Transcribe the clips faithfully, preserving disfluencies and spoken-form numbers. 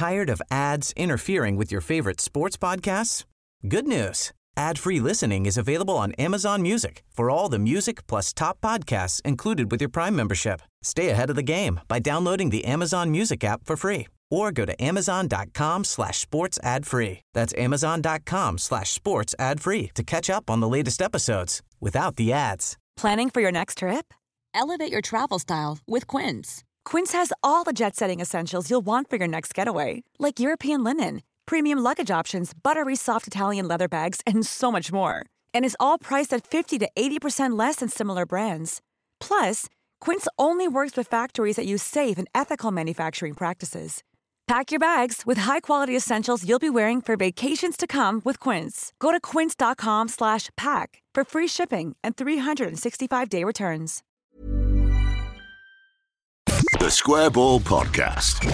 Tired of ads interfering with your favorite sports podcasts? Good news. Ad-free listening is available on Amazon Music for all the music plus top podcasts included with your Prime membership. Stay ahead of the game by downloading the Amazon Music app for free or go to amazon.com slash sports ad free. That's amazon.com slash sports ad free to catch up on the latest episodes without the ads. Planning for your next trip? Elevate your travel style with Quince. Quince has all the jet-setting essentials you'll want for your next getaway, like European linen, premium luggage options, buttery soft Italian leather bags, and so much more. And is all priced at fifty to eighty percent less than similar brands. Plus, Quince only works with factories that use safe and ethical manufacturing practices. Pack your bags with high-quality essentials you'll be wearing for vacations to come with Quince. Go to quince.com slash pack for free shipping and three sixty-five day returns. The Square Ball Podcast.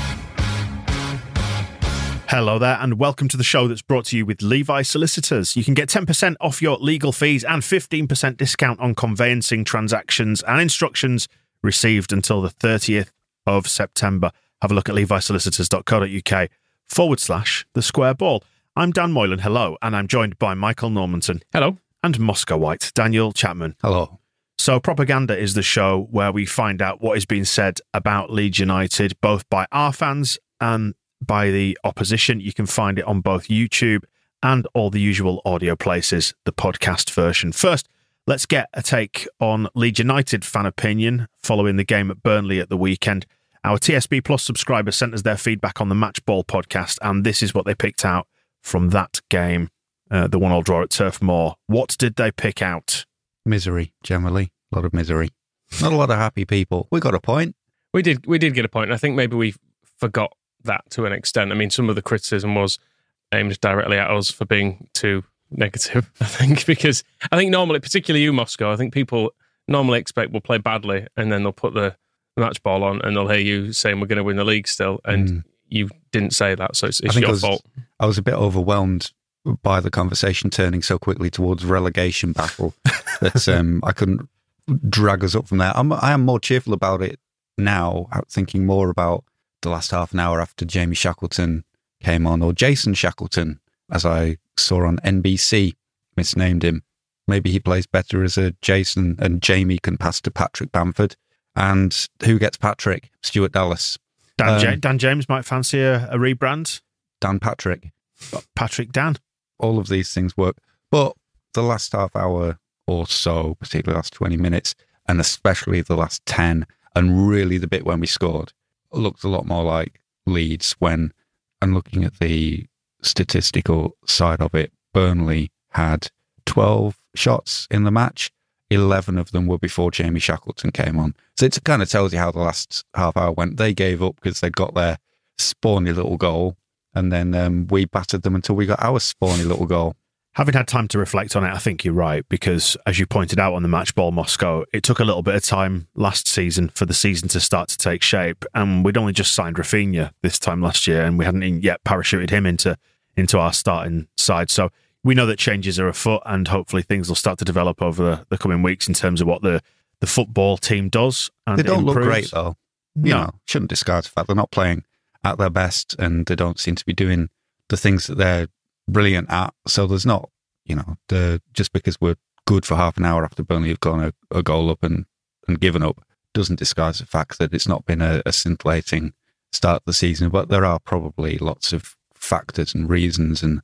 Hello there, and welcome to the show that's brought to you with Levi Solicitors. You can get ten percent off your legal fees and fifteen percent discount on conveyancing transactions and instructions received until the thirtieth of September. Have a look at levisolicitors.co.uk forward slash the square ball. I'm Dan Moylan, hello, and I'm joined by Michael Normanton. Hello. And Moscow White, Daniel Chapman. Hello. So Propaganda is the show where we find out what is being said about Leeds United, both by our fans and by the opposition. You can find it on both YouTube and all the usual audio places, the podcast version. First, let's get a take on Leeds United fan opinion following the game at Burnley at the weekend. Our T S B Plus subscribers sent us their feedback on the Match Ball podcast, and this is what they picked out from that game, uh, the one-all draw at Turf Moor. What did they pick out? Misery, generally. A lot of misery. Not a lot of happy people. We got a point. We did we did get a point, and I think maybe we forgot that to an extent. I mean, some of the criticism was aimed directly at us for being too negative, I think, because I think normally, particularly you, Moscow, I think people normally expect we'll play badly, and then they'll put the match ball on and they'll hear you saying we're going to win the league still, and mm. you didn't say that, so it's, it's your I was, fault. I was a bit overwhelmed by the conversation turning so quickly towards relegation battle that um, I couldn't drag us up from there. I'm, I am more cheerful about it now, thinking more about the last half an hour after Jamie Shackleton came on, or Jason Shackleton, as I saw on N B C, misnamed him. Maybe he plays better as a Jason, and Jamie can pass to Patrick Bamford. And who gets Patrick? Stuart Dallas. Dan, um, J- Dan James might fancy a, a rebrand. Dan Patrick. Patrick Dan. All of these things work. But the last half hour or so, particularly the last twenty minutes, and especially the last ten, and really the bit when we scored, looked a lot more like Leeds when, and looking at the statistical side of it, Burnley had twelve shots in the match. eleven of them were before Jamie Shackleton came on. So it kind of tells you how the last half hour went. They gave up because they got their spawny little goal, and then um, we battered them until we got our spawny little goal. Having had time to reflect on it, I think you're right, because as you pointed out on the Match Ball Moscow, it took a little bit of time last season for the season to start to take shape, and we'd only just signed Rafinha this time last year, and we hadn't yet parachuted him into into our starting side. So we know that changes are afoot, and hopefully things will start to develop over the, the coming weeks in terms of what the, the football team does. And they don't improves. look great, though. You no. know, shouldn't discard the fact they're not playing at their best, and they don't seem to be doing the things that they're brilliant at. So there's not, you know, the just because we're good for half an hour after Burnley have gone a, a goal up and, and given up, doesn't disguise the fact that it's not been a, a scintillating start of the season. But there are probably lots of factors and reasons and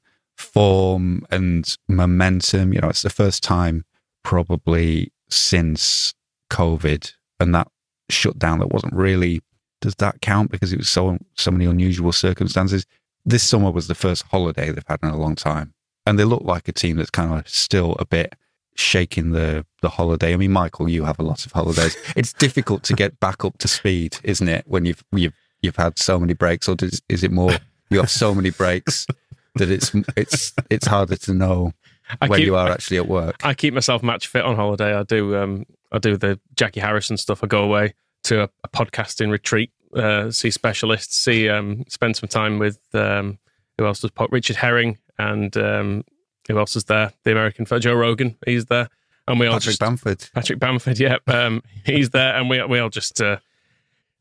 form and momentum. You know, it's the first time probably since COVID, and that shutdown that wasn't really, does that count because it was so so many unusual circumstances? This summer was the first holiday they've had in a long time, and they look like a team that's kind of still a bit shaking the the holiday. I mean, Michael, you have a lot of holidays. It's difficult to get back up to speed, isn't it, when you've you've you've had so many breaks, or does, is it more you have so many breaks that it's it's it's harder to know I when keep, you are actually at work? I keep myself match fit on holiday. I do um I do the Jackie Harrison stuff. I go away to a, a podcasting retreat, uh, see specialists, see um spend some time with um who else does pod? Richard Herring, and um who else is there? The American Joe Rogan, he's there, and we all Patrick just Bamford. Patrick Bamford, yeah, um, he's there, and we we all just uh,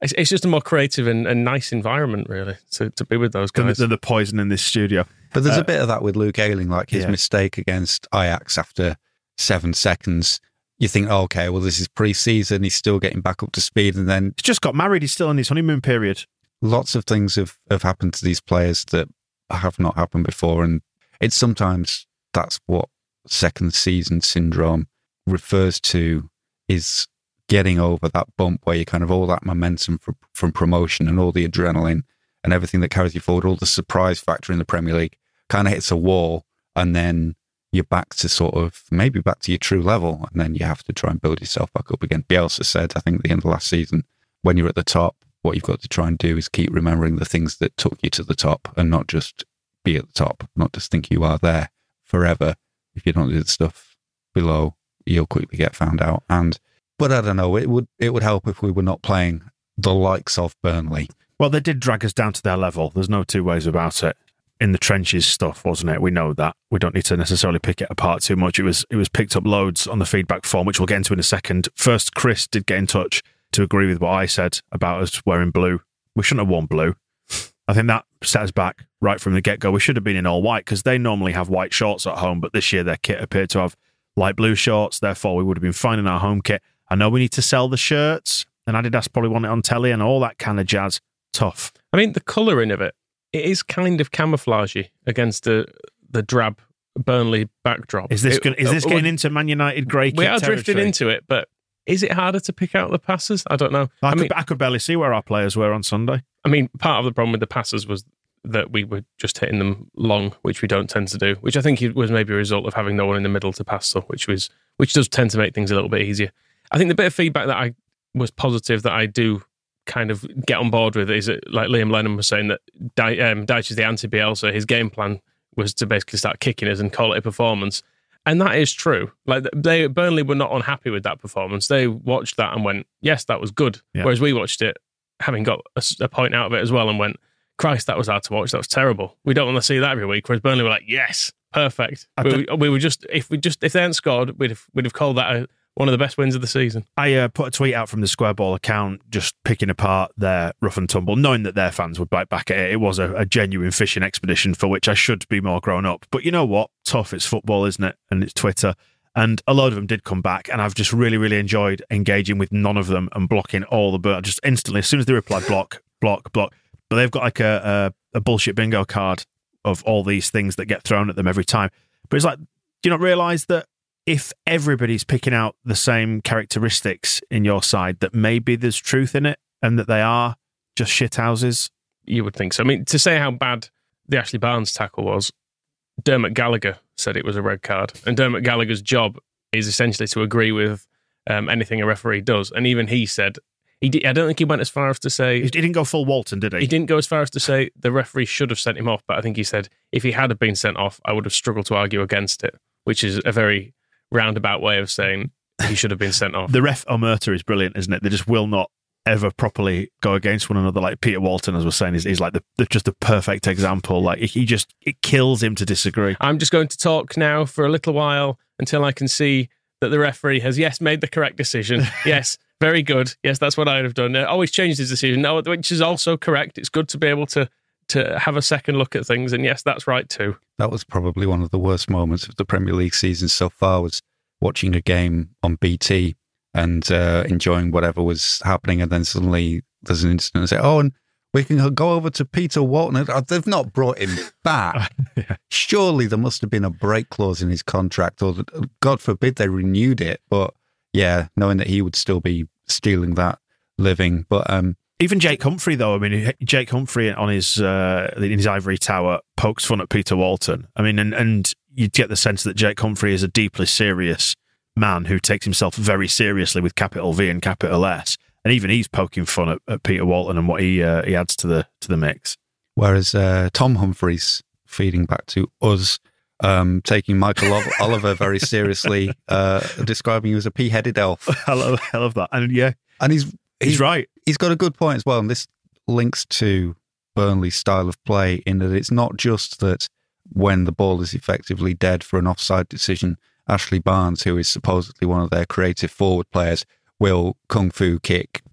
it's, it's just a more creative and, and nice environment, really, to, to be with those guys. They're the poison in this studio. But there's uh, a bit of that with Luke Ayling, like his yeah. mistake against Ajax after seven seconds. You think, oh, okay, well, this is pre-season. He's still getting back up to speed. And then he's just got married. He's still in his honeymoon period. Lots of things have, have happened to these players that have not happened before. And it's sometimes that's what second season syndrome refers to, is getting over that bump where you kind of all that momentum from, from promotion and all the adrenaline and everything that carries you forward, all the surprise factor in the Premier League kind of hits a wall, and then you're back to sort of maybe back to your true level, and then you have to try and build yourself back up again. Bielsa said, I think at the end of last season, when you're at the top, what you've got to try and do is keep remembering the things that took you to the top and not just be at the top, not just think you are there forever. If you don't do the stuff below, you'll quickly get found out. And but I don't know, it would it would help if we were not playing the likes of Burnley. Well, they did drag us down to their level. There's no two ways about it. In the trenches stuff, wasn't it? We know that. We don't need to necessarily pick it apart too much. It was it was picked up loads on the feedback form, which we'll get into in a second. First, Chris did get in touch to agree with what I said about us wearing blue. We shouldn't have worn blue. I think that set us back right from the get-go. We should have been in all white, because they normally have white shorts at home, but this year their kit appeared to have light blue shorts. Therefore, we would have been fine in our home kit. I know we need to sell the shirts, and Adidas probably want it on telly and all that kind of jazz. Tough. I mean, the colouring of it, it is kind of camouflagey against the the drab Burnley backdrop. Is this it, gonna, is this uh, getting into Man United grey kit We are territory? drifting into it, but is it harder to pick out the passes? I don't know. I, I, could, mean, I could barely see where our players were on Sunday. I mean, part of the problem with the passes was that we were just hitting them long, which we don't tend to do, which I think was maybe a result of having no one in the middle to pass to, which was which does tend to make things a little bit easier. I think the bit of feedback that I was positive that I do kind of get on board with is that, like Liam Lennon was saying, that Dyche um, is the anti-Bielsa. His game plan was to basically start kicking us and call it a performance. And that is true. Like they, Burnley were not unhappy with that performance. They watched that and went, yes, that was good. Yeah. Whereas we watched it, having got a, a point out of it as well, and went, Christ, that was hard to watch. That was terrible. We don't want to see that every week. Whereas Burnley were like, yes, perfect. We, we were just, if we just, if they hadn't scored, we'd have, we'd have called that a, one of the best wins of the season. I uh, put a tweet out from the Square Ball account just picking apart their rough and tumble, knowing that their fans would bite back at it. It was a, a genuine fishing expedition for which I should be more grown up. But you know what? Tough. It's football, isn't it? And it's Twitter. And a load of them did come back, and I've just really, really enjoyed engaging with none of them and blocking all the... But just instantly, as soon as they replied, block, block, block. But they've got like a, a, a bullshit bingo card of all these things that get thrown at them every time. But it's like, do you not realise that if everybody's picking out the same characteristics in your side, that maybe there's truth in it and that they are just shithouses? You would think so. I mean, to say how bad the Ashley Barnes tackle was, Dermot Gallagher said it was a red card. And Dermot Gallagher's job is essentially to agree with um, anything a referee does. And even he said, he did, I don't think he went as far as to say... He didn't go full Walton, did he? He didn't go as far as to say the referee should have sent him off, but I think he said, if he had have been sent off, I would have struggled to argue against it, which is a very roundabout way of saying he should have been sent off. The ref omerta is brilliant, isn't it? They just will not ever properly go against one another. Like Peter Walton, as we're saying, is, is like the, the just the perfect example. Like he just, it kills him to disagree. I'm just going to talk now for a little while until I can see that the referee has, yes, made the correct decision. Yes, very good. Yes, that's what I would have done. Uh, always changed his decision. No, which is also correct. It's good to be able to to have a second look at things. And yes, that's right too. That was probably one of the worst moments of the Premier League season so far, was watching a game on B T and uh, enjoying whatever was happening. And then suddenly there's an incident and say, oh, and we can go over to Peter Walton. They've not brought him back. Yeah. Surely there must have been a break clause in his contract, or God forbid they renewed it. But yeah, knowing that he would still be stealing that living. But um, even Jake Humphrey, though, I mean, Jake Humphrey on his uh, in his ivory tower pokes fun at Peter Walton. I mean, and, and you get the sense that Jake Humphrey is a deeply serious man who takes himself very seriously with capital V and capital S. And even he's poking fun at, at Peter Walton and what he uh, he adds to the to the mix. Whereas uh, Tom Humphries, feeding back to us, um, taking Michael Oliver very seriously, uh, describing him as a pea-headed elf. I love, I love that. And yeah, and he's, he's he's right. He's got a good point as well. And this links to Burnley's style of play in that it's not just that when the ball is effectively dead for an offside decision, Ashley Barnes, who is supposedly one of their creative forward players, will kung fu kick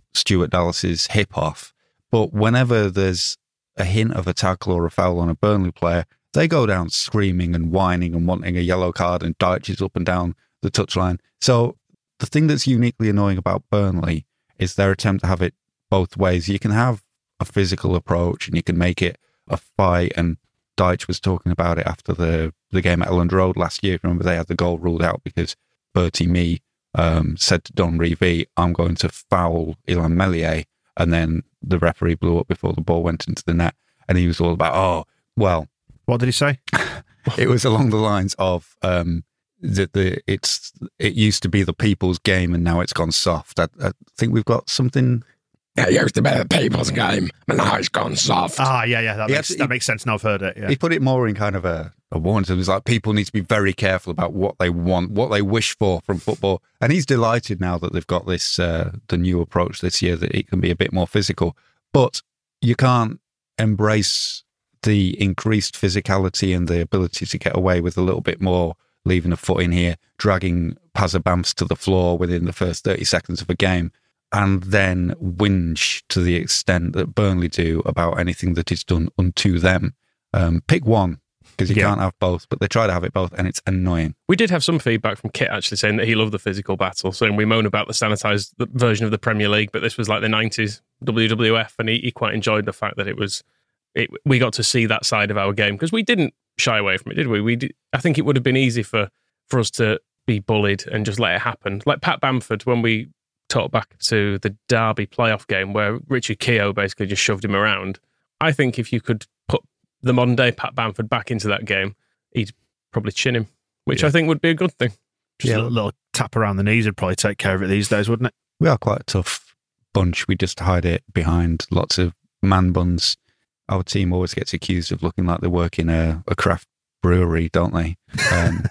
Stuart Dallas's hip off. But whenever there's a hint of a tackle or a foul on a Burnley player, they go down screaming and whining and wanting a yellow card, and Dyche is up and down the touchline. So the thing that's uniquely annoying about Burnley is their attempt to have it both ways. You can have a physical approach and you can make it a fight, and Dyche was talking about it after the, the game at Elland Road last year. Remember, they had the goal ruled out because Bertie Mee um, said to Don Revie, I'm going to foul Illan Meslier, and then the referee blew up before the ball went into the net, and he was all about, oh, well... What did he say? It was along the lines of um, that the it's it used to be the people's game and now it's gone soft. I, I think we've got something... It used to be the people's game, but now it's gone soft. Ah, yeah, yeah, that, He makes, had to- that he- makes sense now I've heard it. Yeah. He put it more in kind of a, a warning. So it was like, people need to be very careful about what they want, what they wish for from football. And he's delighted now that they've got this, uh, the new approach this year, that it can be a bit more physical. But you can't embrace the increased physicality and the ability to get away with a little bit more, leaving a foot in here, dragging Pazabamps to the floor within the first thirty seconds of a game, and then whinge to the extent that Burnley do about anything that is done unto them. Um, pick one, because you Yeah. can't have both, but they try to have it both, and it's annoying. We did have some feedback from Kit actually saying that he loved the physical battle. So we moan about the sanitised version of the Premier League, but this was like the nineties W W F, and he, he quite enjoyed the fact that it was. It, we got to see that side of our game because we didn't shy away from it, did we? We did, I think it would have been easy for for us to be bullied and just let it happen. Like Pat Bamford, when we talked back to the Derby playoff game where Richard Keogh basically just shoved him around. I think if you could put the modern day Pat Bamford back into that game, he'd probably chin him, which Yeah. I think would be a good thing. Just Yeah. a little, little tap around the knees would probably take care of it these days, wouldn't it? We are quite a tough bunch. We just hide it behind lots of man buns. Our team always gets accused of looking like they work in a, a craft brewery, don't they? Um,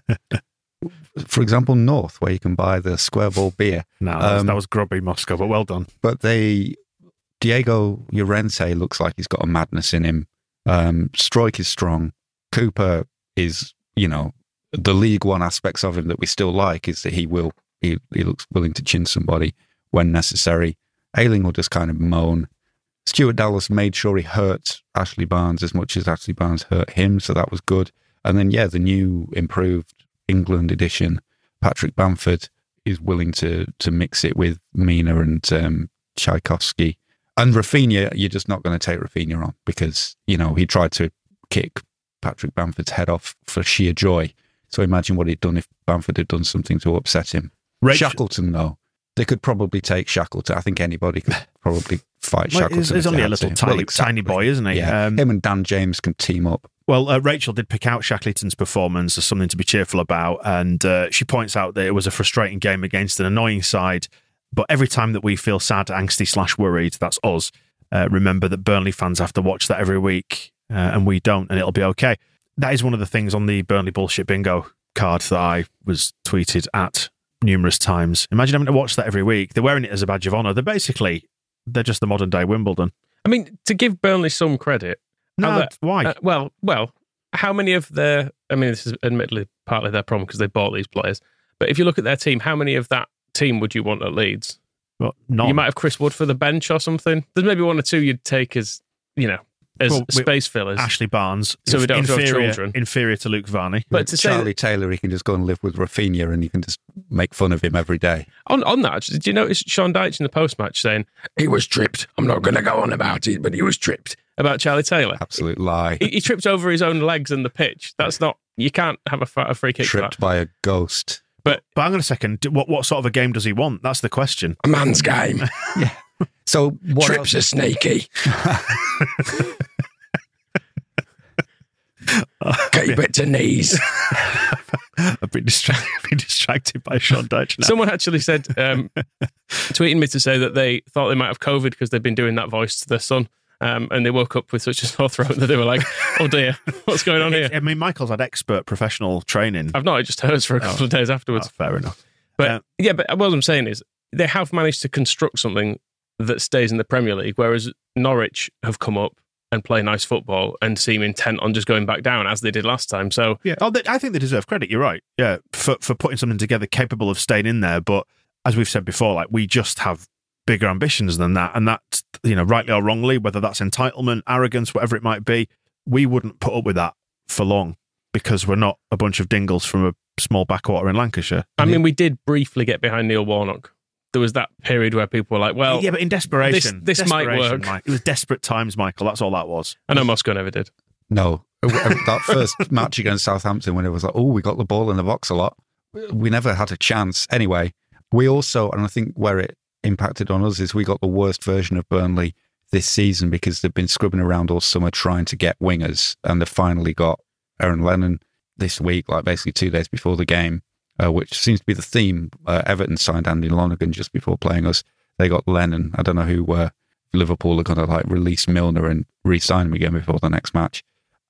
for example, North, where you can buy the Square Ball beer. No, that was, Um, that was grubby Moscow, but well done. But they, Diego Llorente looks like he's got a madness in him. Um, Stroik is strong. Cooper is, you know, the League One aspects of him that we still like is that he will, he, he looks willing to chin somebody when necessary. Ayling will just kind of moan. Stuart Dallas made sure he hurt Ashley Barnes as much as Ashley Barnes hurt him, so that was good. And then, yeah, the new improved England edition, Patrick Bamford, is willing to to mix it with Mina and um, Tchaikovsky. And Rafinha, you're just not going to take Rafinha on because, you know, he tried to kick Patrick Bamford's head off for sheer joy. So imagine what he'd done if Bamford had done something to upset him. Rachel- Shackleton, though. They could probably take Shackleton. I think anybody could probably fight Well, Shackleton. he's, if he's they only a had little to. tiny, Well, exactly. tiny boy, isn't he? Yeah, Um, him and Dan James can team up. Well, uh, Rachel did pick out Shackleton's performance as something to be cheerful about, and uh, she points out that it was a frustrating game against an annoying side, but every time that we feel sad, angsty slash worried, that's us. Uh, remember that Burnley fans have to watch that every week, uh, and we don't, and it'll be okay. That is one of the things on the Burnley Bullshit Bingo card that I was tweeted at numerous times. Imagine having to watch that every week. They're wearing it as a badge of honour. They're basically, they're just the modern day Wimbledon. I mean, to give Burnley some credit. No, how that- why? Uh, well, well, how many of their, I mean, this is admittedly partly their problem because they bought these players, but if you look at their team, how many of that team would you want at Leeds? Well, none. You might have Chris Wood for the bench or something. There's maybe one or two you'd take as, you know, as Well, we- space fillers. Ashley Barnes, So we don't have to have inferior, children. inferior to Luke Varney. But to say Charlie that- Taylor, he can just go and live with Rafinha and you can just make fun of him every day. on, on that, did you notice Sean Dyche in the post-match saying He was tripped. I'm not going to go on about it, but he was tripped. about Charlie Taylor? Absolute lie. He, he tripped over his own legs and the pitch. That's not, you can't have a, fa- a free kick for Tripped that. by a ghost. But But hang on a second. Do- What what sort of a game does he want? That's the question. A man's game. So what Trips else? are sneaky. Keep it to knees. I've been distracted, been distracted by Sean Dyche now. someone actually said, um, tweeting me to say that they thought they might have COVID because they'd been doing that voice to their son. Um, and they woke up with such a sore throat that they were like, oh dear, what's going on here? I mean, Michael's had expert professional training. I've not, I just heard for a couple of days afterwards. Oh, fair enough. But Uh, yeah, but what I'm saying is they have managed to construct something that stays in the Premier League, whereas Norwich have come up and play nice football and seem intent on just going back down as they did last time. So Yeah, oh, they, I think they deserve credit. You're right. Yeah, for for putting something together capable of staying in there. But as we've said before, like we just have bigger ambitions than that. And that, you know, rightly or wrongly, whether that's entitlement, arrogance, whatever it might be, we wouldn't put up with that for long because we're not a bunch of dingles from a small backwater in Lancashire. I mean, we did briefly get behind Neil Warnock. There was that period where people were like, well... Yeah, but in desperation. This, this desperation, might work. Mike. It was desperate times, Michael. That's all that was. I know Moscow never did. No. That first match against Southampton when it was like, oh, we got the ball in the box a lot. We never had a chance. Anyway, we also, and I think where it impacted on us is we got the worst version of Burnley this season because they've been scrubbing around all summer trying to get wingers, and they've finally got Aaron Lennon this week, like basically two days before the game, uh, which seems to be the theme. Uh, Everton signed Andy Lonergan just before playing us. They got Lennon. I don't know who uh, Liverpool are going to like release Milner and re-sign him again before the next match,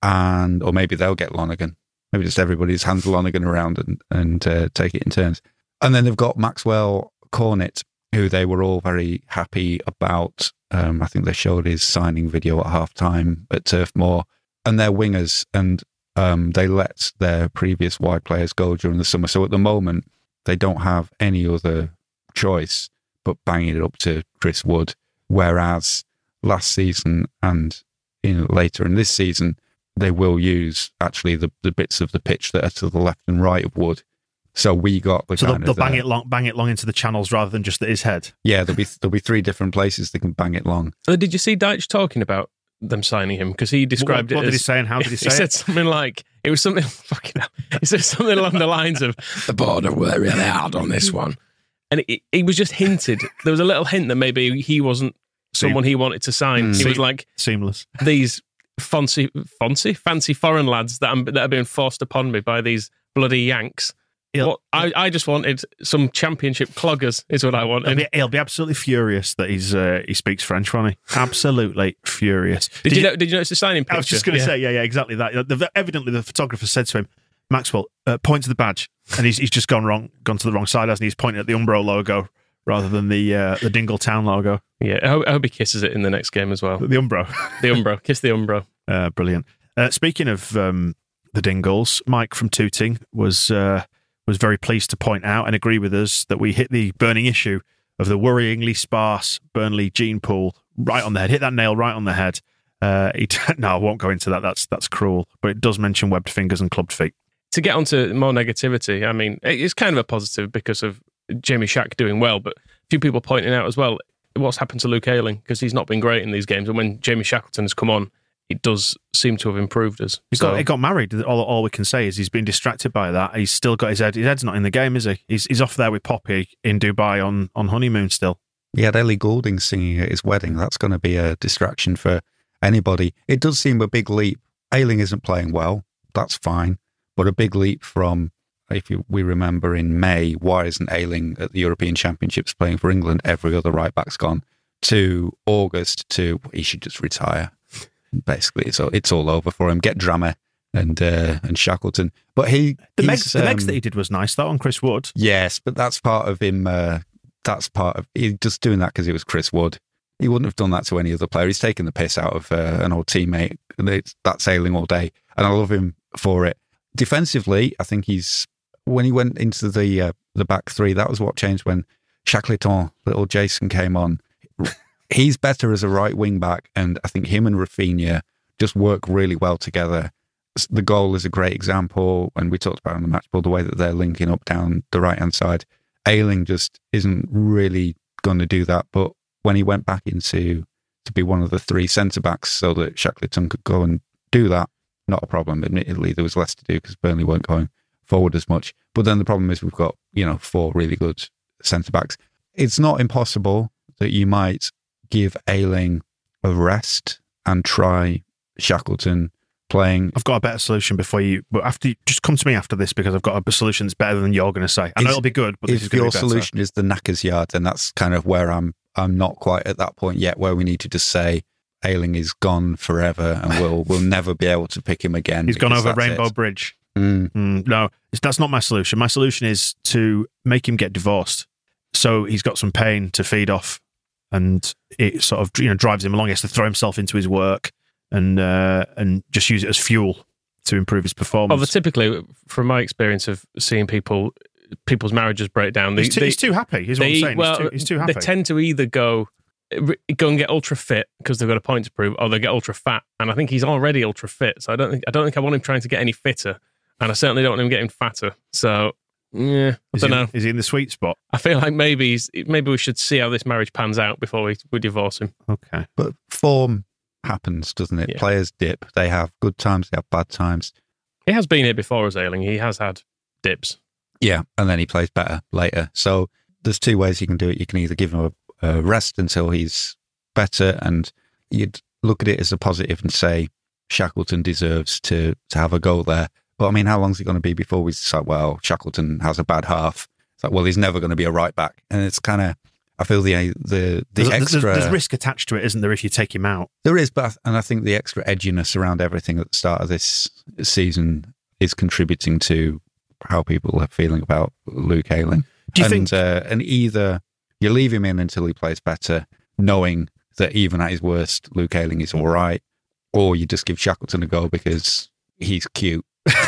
and or maybe they'll get Lonergan. Maybe just everybody's hands Lonergan around and and uh, take it in turns. And then they've got Maxwell Cornet, who they were all very happy about. Um, I think they showed his signing video at halftime at Turf Moor, and they're wingers, and um, they let their previous wide players go during the summer. So at the moment, they don't have any other choice but banging it up to Chris Wood. Whereas last season and in later in this season, they will use actually the, the bits of the pitch that are to the left and right of Wood. So we got the so kind they'll, of they'll bang the, it long, bang it long into the channels rather than just at his head. Yeah, there'll be there'll be three different places they can bang it long. Uh, did you see Deitch talking about them signing him? Because he described what, what it. What did as, he say and how did he say he it? said something like it was something. Fucking hell. He said something along the lines of The border were really hard on this one. And it, it was just hinted. There was a little hint that maybe he wasn't someone he wanted to sign. Mm. He was like Seamless. these fancy, fancy, fancy foreign lads that, I'm, that are being forced upon me by these bloody Yanks. What, I, I just wanted some championship cloggers, is what I wanted. He'll be, he'll be absolutely furious that he's uh, he speaks French, won't he? Absolutely furious. Did, Did you, you know, did you notice the signing picture? I was just going to Yeah. say, yeah, yeah, exactly that. The, evidently, the photographer said to him, Maxwell, uh, point to the badge. And he's he's just gone wrong, gone to the wrong side, hasn't he? He's pointing at the Umbro logo rather than the uh, the Dingle Town logo. Yeah, I hope, I hope he kisses it in the next game as well. The Umbro. The Umbro. Kiss the Umbro. Uh, brilliant. Uh, speaking of um, the Dingles, Mike from Tooting was uh, was very pleased to point out and agree with us that we hit the burning issue of the worryingly sparse Burnley gene pool right on the head. Hit that nail right on the head. Uh, he, no, I won't go into that. That's that's cruel. But it does mention webbed fingers and clubbed feet. To get onto more negativity, I mean, it's kind of a positive because of Jamie Shack doing well, but a few people pointing out as well what's happened to Luke Ayling because he's not been great in these games. And when Jamie Shackleton has come on, it does seem to have improved us. He so, got, he got married. All, all we can say is he's been distracted by that. He's still got his head. His head's not in the game, is he? He's he's off there with Poppy in Dubai on, on honeymoon still. He had Ellie Goulding singing at his wedding. That's going to be a distraction for anybody. It does seem a big leap. Ayling isn't playing well. That's fine. But a big leap from, if you, we remember in May, why isn't Ayling at the European Championships playing for England? Every other right back's gone. To August, to he should just retire. Basically, so it's all over for him. Get Drameh and uh, and Shackleton. But he the Megs, the Megs um, that he did was nice though on Chris Wood. Yes, but that's part of him. Uh, that's part of he's just doing that because it was Chris Wood. He wouldn't have done that to any other player. He's taken the piss out of uh, an old teammate. It's, that's Ayling all day, and I love him for it. Defensively, I think he's when he went into the uh, the back three. That was what changed when Shackleton, little Jason, came on. He's better as a right wing back, and I think him and Rafinha just work really well together. The goal is a great example, and we talked about in the match ball the way that they're linking up down the right hand side. Ayling just isn't really going to do that, but when he went back into to be one of the three centre backs, so that Shackleton could go and do that, not a problem. Admittedly, there was less to do because Burnley weren't going forward as much. But then the problem is we've got, you know, four really good centre backs. It's not impossible that you might give Ayling a rest and try Shackleton playing. I've got a better solution before you, but after you, just come to me after this because I've got a solution that's better than you're going to say. I know Is- it'll be good, but this If is going your to be better. solution is the knackers yard, then that's kind of where I'm. I'm not quite at that point yet, where we need to just say Ayling is gone forever, and we'll we'll never be able to pick him again. He's gone because over that's Rainbow it. Bridge. Mm. Mm, no, it's, that's not my solution. My solution is to make him get divorced, so he's got some pain to feed off, and it sort of you know drives him along. He has to throw himself into his work and uh, and just use it as fuel to improve his performance. Although typically, from my experience of seeing people people's marriages break down. They, he's, too, they, he's too happy. He's what they, I'm saying. Well, he's, too, he's too happy. They tend to either go go and get ultra fit because they've got a point to prove, or they get ultra fat. And I think he's already ultra fit, so I don't think I don't think I want him trying to get any fitter, and I certainly don't want him getting fatter. So yeah, I is don't he, know. Is he in the sweet spot? I feel like maybe he's, maybe we should see how this marriage pans out before we, we divorce him. Okay, but form happens, doesn't it? Yeah. Players dip. They have good times. They have bad times. He has been here before as Ayling. He has had dips. Yeah, and then he plays better later. So there's two ways you can do it. You can either give him a, a rest until he's better, and you'd look at it as a positive and say Shackleton deserves to to have a go there. But I mean, how long is it going to be before we decide, well, Shackleton has a bad half? It's like, well, he's never going to be a right back. And it's kind of, I feel the the the there's, extra... There's, there's risk attached to it, isn't there, if you take him out? There is, but and I think the extra edginess around everything at the start of this season is contributing to how people are feeling about Luke Ayling. Do you and, think... Uh, and either you leave him in until he plays better, knowing that even at his worst, Luke Ayling is all right, or you just give Shackleton a go because he's cute.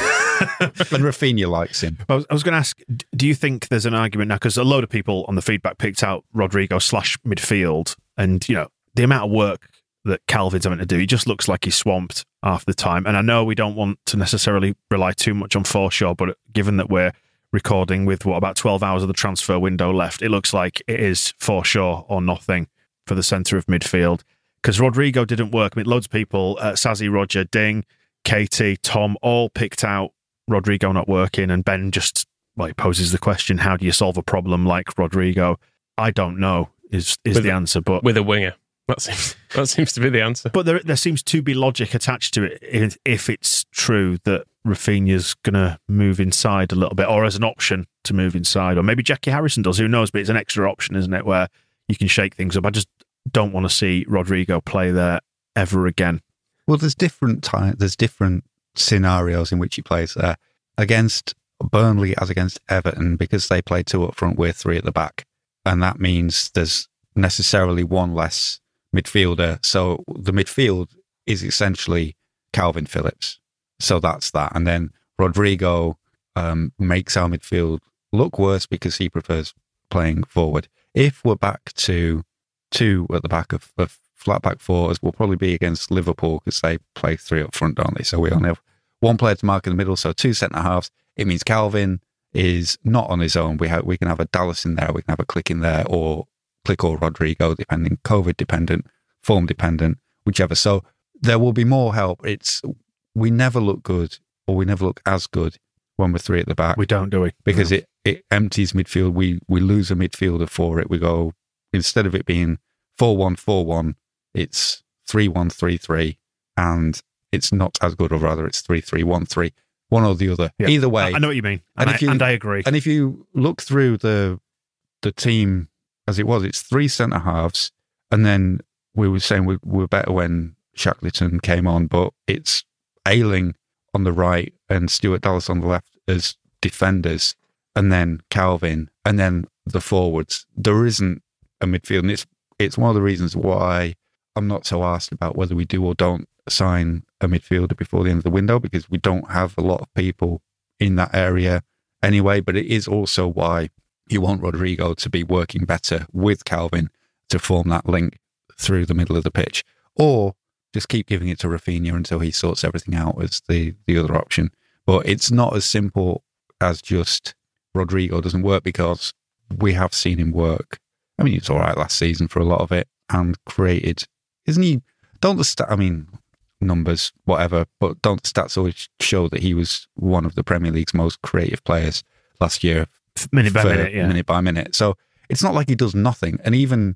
And Rafinha likes him. I was, I was going to ask, do you think there's an argument now? Because a load of people on the feedback picked out Rodrigo slash midfield, and you know the amount of work that Calvin's having to do, he just looks like he's swamped half the time. And I know we don't want to necessarily rely too much on Forshaw, but given that we're recording with what about twelve hours of the transfer window left, it looks like it is Forshaw or nothing for the centre of midfield. Because Rodrigo didn't work. I mean, loads of people, uh, Sazzy, Roger, Ding, Katie, Tom, all picked out Rodrigo not working, and Ben just well, he poses the question: how do you solve a problem like Rodrigo? I don't know. Is is with the a, answer? But with a winger, that seems that seems to be the answer. But there there seems to be logic attached to it if, if it's true that Rafinha's going to move inside a little bit, or as an option to move inside, or maybe Jackie Harrison does. Who knows? But it's an extra option, isn't it? Where you can shake things up. I just don't want to see Rodrigo play there ever again. Well, there's different time, there's different scenarios in which he plays there. Against Burnley as against Everton, because they play two up front, we're three at the back. And that means there's necessarily one less midfielder. So the midfield is essentially Calvin Phillips. So that's that. And then Rodrigo um, makes our midfield look worse because he prefers playing forward. If we're back to two at the back of, of flat back fours, we'll probably be against Liverpool because they play three up front, don't they? So we only have one player to mark in the middle, so two centre halves. It means Calvin is not on his own. We have we can have a Dallas in there, we can have a Click in there, or Click or Rodrigo, depending, COVID dependent, form dependent, whichever. So there will be more help. It's we never look good, or we never look as good when we're three at the back. We don't, do we? Because no. it, it empties midfield. We we lose a midfielder for it. We go, instead of it being four one four one, it's three one three three, and it's not as good, or rather it's three three one three, one or the other. Yeah. Either way. I know what you mean, and, and, I, if you, and I agree. And if you look through the the team as it was, it's three centre halves, and then we were saying we were better when Shackleton came on, but it's Ayling on the right and Stuart Dallas on the left as defenders, and then Calvin, and then the forwards. There isn't a midfield, and it's it's one of the reasons why I'm not so asked about whether we do or don't sign a midfielder before the end of the window, because we don't have a lot of people in that area anyway. But it is also why you want Rodrigo to be working better with Calvin to form that link through the middle of the pitch, or just keep giving it to Rafinha until he sorts everything out as the, the other option. But it's not as simple as just Rodrigo doesn't work, because we have seen him work. I mean, he was all right last season for a lot of it and created, isn't he? Don't the stat, I mean, numbers, whatever, but don't the stats always show that he was one of the Premier League's most creative players last year? Minute by minute, yeah. Minute by minute. So it's not like he does nothing. And even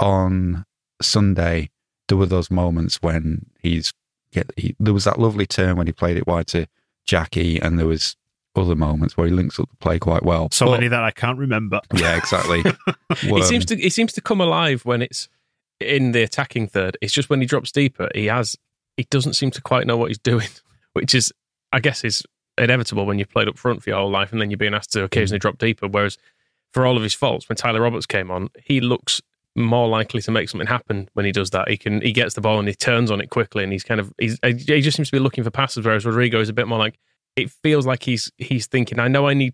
on Sunday, there were those moments when he's, get, he, there was that lovely turn when he played it wide to Jackie, and there was other moments where he links up the play quite well. So but, many that I can't remember. Yeah, exactly. He seems to he seems to come alive when it's in the attacking third. It's just when he drops deeper, he has he doesn't seem to quite know what he's doing, which is, I guess, is inevitable when you've played up front for your whole life and then you're being asked to occasionally drop deeper. Whereas for all of his faults, when Tyler Roberts came on, he looks more likely to make something happen when he does that. He can he gets the ball and he turns on it quickly, and he's kind of he's, he just seems to be looking for passes. Whereas Rodrigo is a bit more like, it feels like he's he's thinking, I know I need to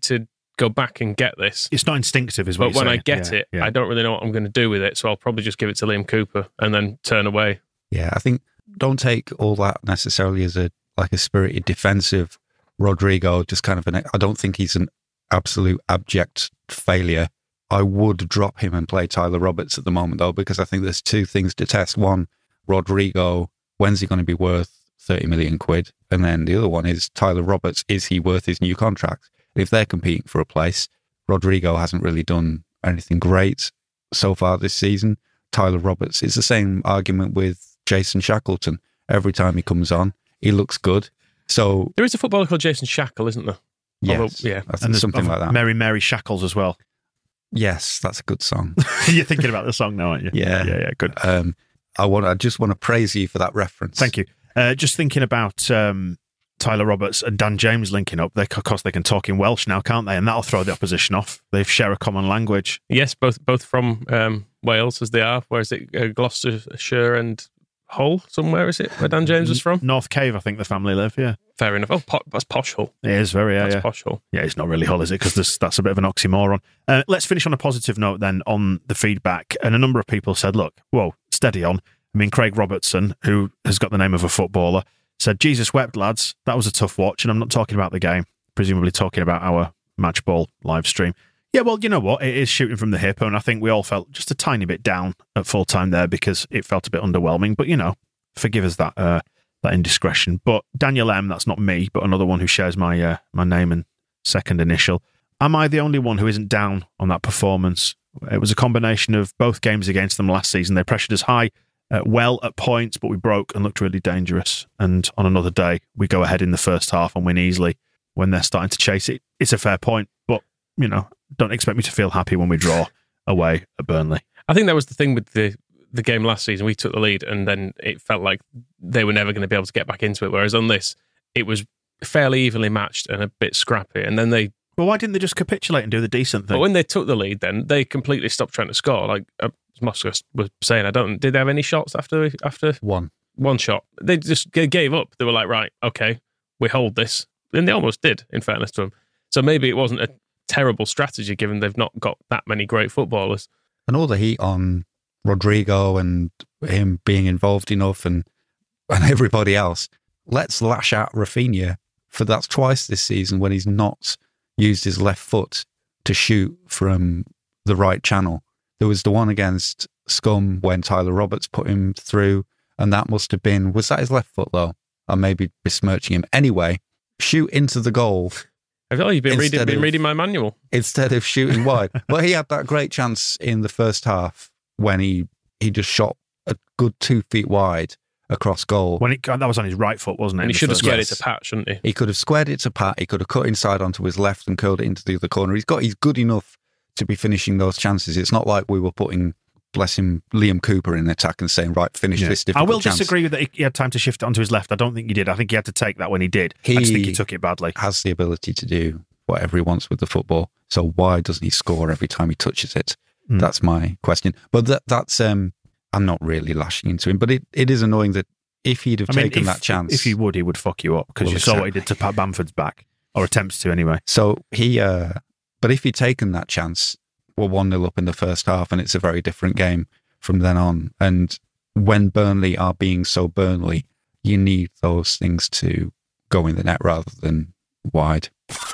go back and get this. It's not instinctive, is what But you're when I saying. get Yeah, it, yeah. I don't really know what I'm going to do with it. So I'll probably just give it to Liam Cooper and then turn away. Yeah, I think don't take all that necessarily as a like a spirited defensive Rodrigo, just kind of an, I don't think he's an absolute abject failure. I would drop him and play Tyler Roberts at the moment, though, because I think there's two things to test. One, Rodrigo, when's he going to be worth thirty million quid? And then the other one is Tyler Roberts, is he worth his new contract? If they're competing for a place, Rodrigo hasn't really done anything great so far this season. Tyler Roberts, it's the same argument with Jason Shackleton. Every time he comes on, he looks good. So There is a footballer called Jason Shackle, isn't there? yes, Although, yeah. I think And there's something like that. Mary Mary Shackles as well. Yes, that's a good song. You're thinking about the song now, aren't you? Yeah. Yeah, yeah, good. Um, I want. I just want to praise you for that reference. Thank you. Uh, just thinking about um, Tyler Roberts and Dan James linking up. They, of course, they can talk in Welsh now, can't they? And that'll throw the opposition off. They share a common language. Yes, both both from um, Wales, as they are. Where is it? Uh, Gloucestershire and Hull, somewhere, is it? Where Dan James was from? North Cave, I think the family live, yeah. Fair enough. Oh, po- that's Posh Hull. It is very, yeah. That's yeah. Posh Hull. Yeah, it's not really Hull, is it? Because that's a bit of an oxymoron. Uh, let's finish on a positive note then on the feedback. And a number of people said, look, whoa, steady on. I mean, Craig Robertson, who has got the name of a footballer, said, Jesus wept, lads. That was a tough watch. And I'm not talking about the game, presumably talking about our match ball live stream. Yeah, well, you know what? It is shooting from the hip. And I think we all felt just a tiny bit down at full time there because it felt a bit underwhelming. But, you know, forgive us that uh, that indiscretion. But Daniel M, that's not me, but another one who shares my uh, my name and second initial. Am I the only one who isn't down on that performance? It was a combination of both games against them last season. They pressured us high, uh, well at points, but we broke and looked really dangerous. And on another day, we go ahead in the first half and win easily when they're starting to chase it. It's a fair point, but, you know, don't expect me to feel happy when we draw away at Burnley. I think that was the thing with the the game last season. We took the lead and then it felt like they were never going to be able to get back into it. Whereas on this, it was fairly evenly matched and a bit scrappy. And then they... Well, why didn't they just capitulate and do the decent thing? But when they took the lead, then they completely stopped trying to score. Like uh, Moscow was saying, I don't... Did they have any shots after after One. one shot? They just g- gave up. They were like, right, okay, we hold this. And they almost did, in fairness to them. So maybe it wasn't a terrible strategy given they've not got that many great footballers. And all the heat on Rodrigo and him being involved enough and and everybody else. Let's lash out Rafinha for that's twice this season when he's not used his left foot to shoot from the right channel. There was the one against Scum when Tyler Roberts put him through, and that must have been, was that his left foot though? I may be besmirching him. Anyway, shoot into the goal. I feel like you've been, reading, Instead been of- reading my manual. Instead of shooting wide. But he had that great chance in the first half when he, he just shot a good two feet wide across goal. When it, that was on his right foot, wasn't it? And he in the should have first- squared Yes. it to Pat, shouldn't he? He could have squared it to Pat. He could have cut inside onto his left and curled it into the other corner. He's got. He's good enough to be finishing those chances. It's not like we were putting, bless him, Liam Cooper in attack and saying, right, finish Yeah. this I difficult will chance. disagree with that. He had time to shift it onto his left. I don't think he did. I think he had to take that when he did. He I just think he took it badly. has the ability to do whatever he wants with the football. So why doesn't he score every time he touches it? Mm. That's my question. But that, that's, um, I'm not really lashing into him, but it, it is annoying that if he'd have I mean, taken if, that chance. if he would, he would fuck you up because Well, you saw what he exactly. did to Pat Bamford's back, or attempts to anyway. So he, uh, but if he'd taken that chance, we're one nil up in the first half and it's a very different game from then on. And when Burnley are being so Burnley, you need those things to go in the net rather than wide.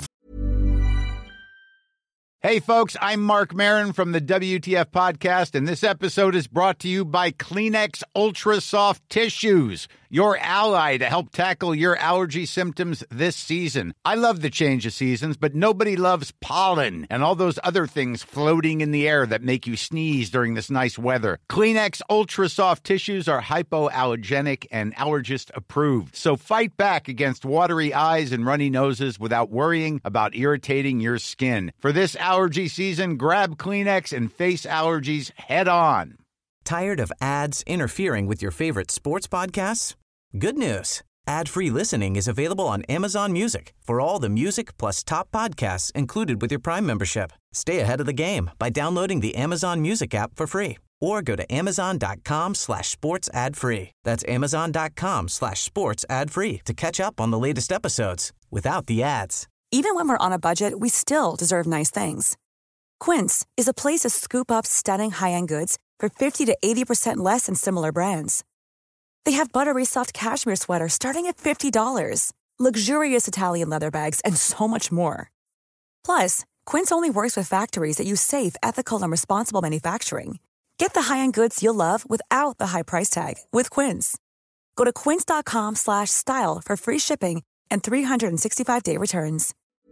Hey, folks, I'm Mark Maron from the W T F Podcast, and this episode is brought to you by Kleenex Ultra Soft Tissues, your ally to help tackle your allergy symptoms this season. I love the change of seasons, but nobody loves pollen and all those other things floating in the air that make you sneeze during this nice weather. Kleenex Ultra Soft Tissues are hypoallergenic and allergist approved, so fight back against watery eyes and runny noses without worrying about irritating your skin. For this allergy season, grab Kleenex and face allergies head on. Tired of ads interfering with your favorite sports podcasts? Good news. Ad-free listening is available on Amazon Music for all the music plus top podcasts included with your Prime membership. Stay ahead of the game by downloading the Amazon Music app for free or go to amazon.com slash sports ad free. That's amazon.com slash sports ad free to catch up on the latest episodes without the ads. Even when we're on a budget, we still deserve nice things. Quince is a place to scoop up stunning high-end goods for fifty to eighty percent less than similar brands. They have buttery soft cashmere sweaters starting at fifty dollars, luxurious Italian leather bags, and so much more. Plus, Quince only works with factories that use safe, ethical, and responsible manufacturing. Get the high-end goods you'll love without the high price tag with Quince. Go to quince.com slash style for free shipping and three sixty-five day returns.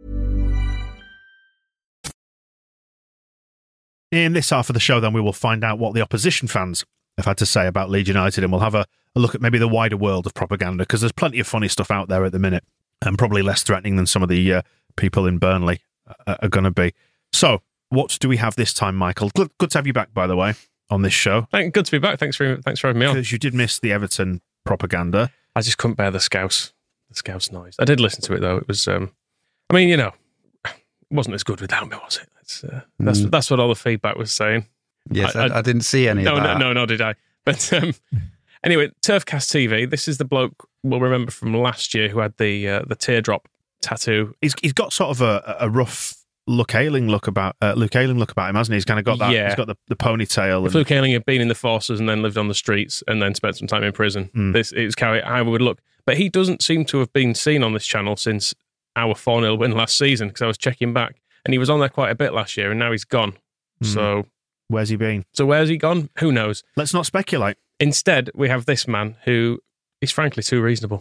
In this half of the show, then, we will find out what the opposition fans have had to say about Leeds United, and we'll have a, a look at maybe the wider world of propaganda, because there's plenty of funny stuff out there at the minute, and probably less threatening than some of the uh, people in Burnley uh, are going to be. So, what do we have this time, Michael? Good, good to have you back, by the way, on this show. Thank, good to be back. Thanks for thanks for having me on. Because you did miss the Everton propaganda. I just couldn't bear the Scouse, the Scouse noise. I did listen to it, though. It was, um, I mean, you know, it wasn't as good without me, was it? It's, uh, that's mm. that's what all the feedback was saying. Yes, I, I, I didn't see any no, of that. No, no, nor did I. But um, anyway, Turfcast T V, this is the bloke we'll remember from last year who had the uh, the teardrop tattoo. He's He's got sort of a, a rough Luke Ayling look about uh, Luke Ayling look about him, hasn't he? He's kind of got that. Yeah. He's got the, the ponytail. If and... Luke Ayling had been in the forces and then lived on the streets and then spent some time in prison, mm. this is how I would look. But he doesn't seem to have been seen on this channel since our four nil win last season, because I was checking back. And he was on there quite a bit last year, and now he's gone. Mm. So where's he been? So where's he gone? Who knows? Let's not speculate. Instead, we have this man who is frankly too reasonable.